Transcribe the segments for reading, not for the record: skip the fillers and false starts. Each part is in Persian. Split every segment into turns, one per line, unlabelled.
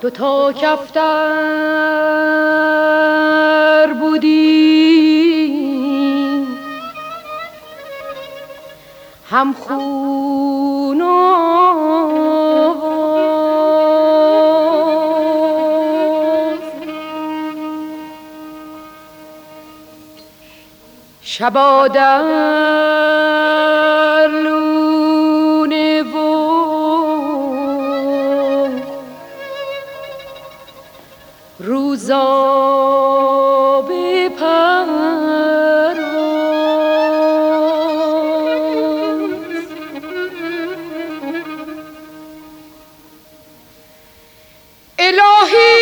دو تا کفتر بودیم هم خون و شبا در لونه و روزا به پرواز الهی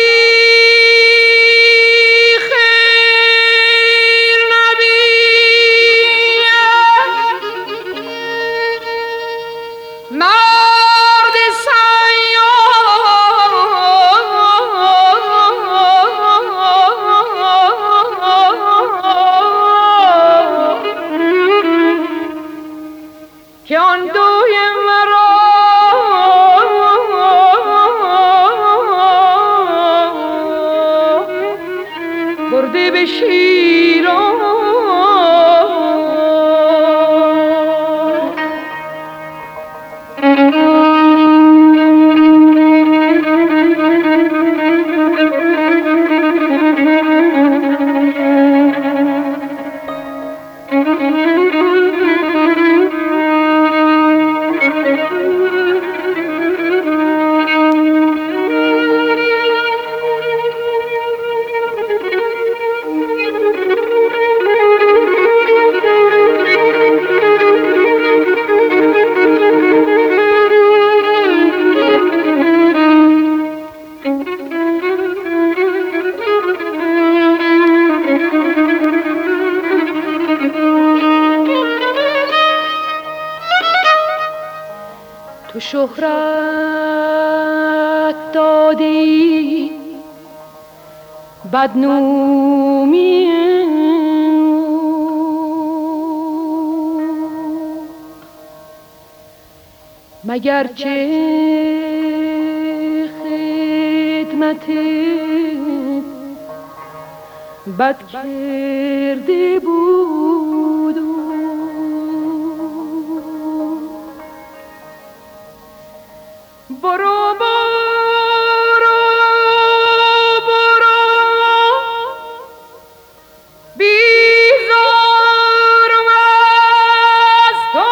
که آن دوی مرا برده به شیران تو شهرت دادی بدنامی مگر که خدمت بد کرده بود برو برو برو بیزارم از تو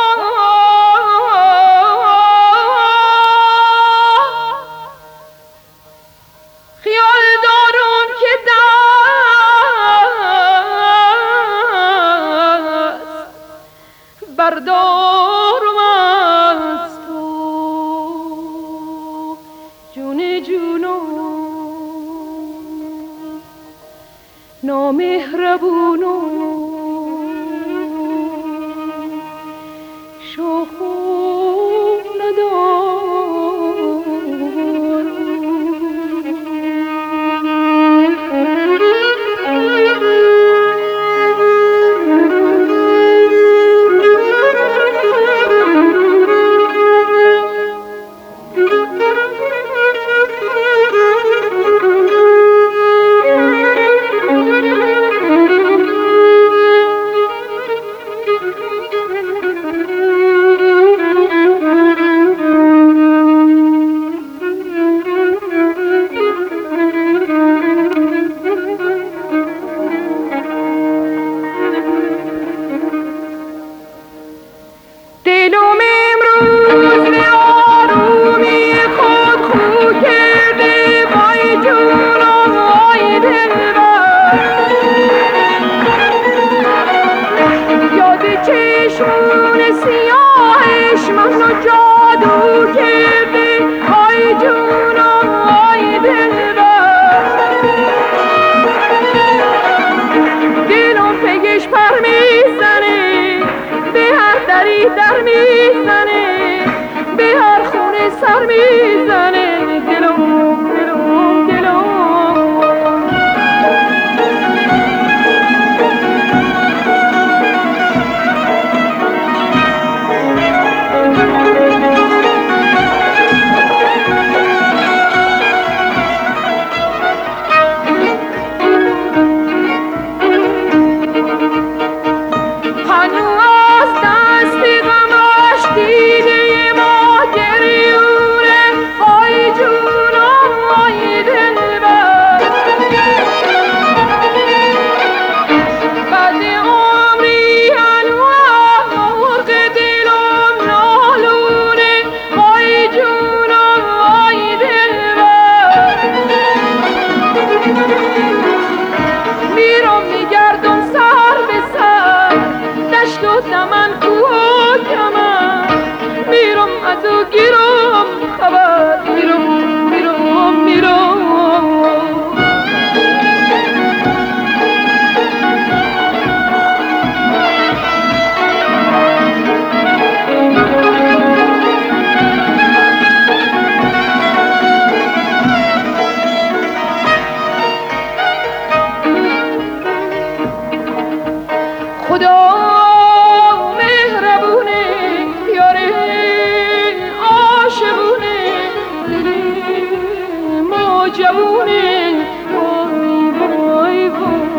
خیال دارم که دست بردارم از تو جون جونم نامهربونم شوخ ندارم در میزنه به هر خونه سر میزنه دلم دلم دلم هنوز دستی غمش دیده ما گریونه وای جونم وای دلبر بعد عمری هنوز مرغ دلم نالونه وای جونم وای دلبر میرم میگردم سر به سر دشت و دمن کوه و کمن میرم از او گیرم خبر میرم خدا مهربونه یاره عاشقونه دل ما جوونه وای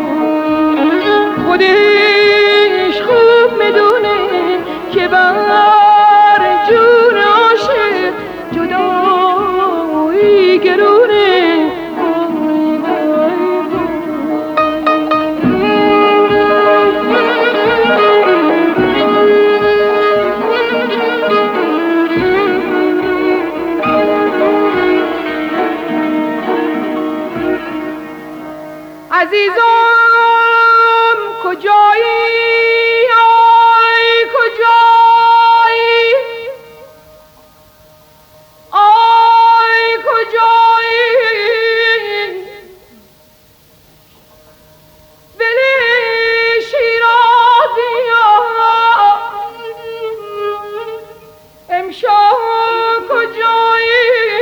خودش خوب میدونه که بر جون عاشق جدایی گرونه عزیزم کجایی آی کجایی آی کجایی ولی شیرازی امشب کجایی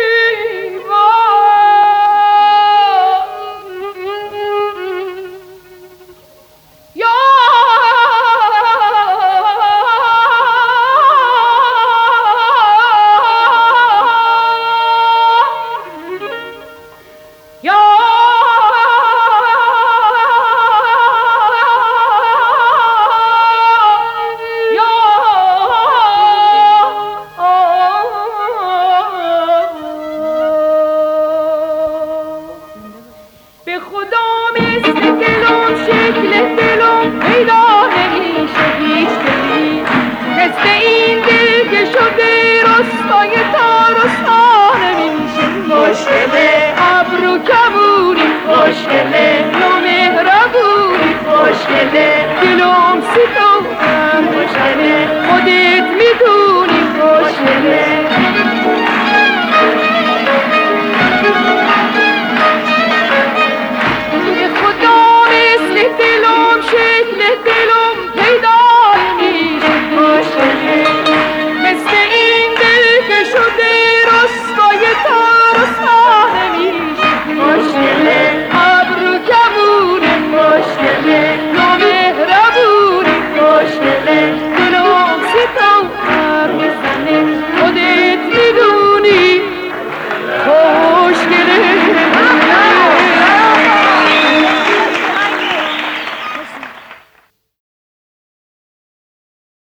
به خدا مثل دلم شکل دلم پیدا نمیشه هیچ دلی مثل این دل که شده رسوای تارسا نمیشه خوشگله ابرو کبوری خوشگله نو مهربونی خوشگله دلم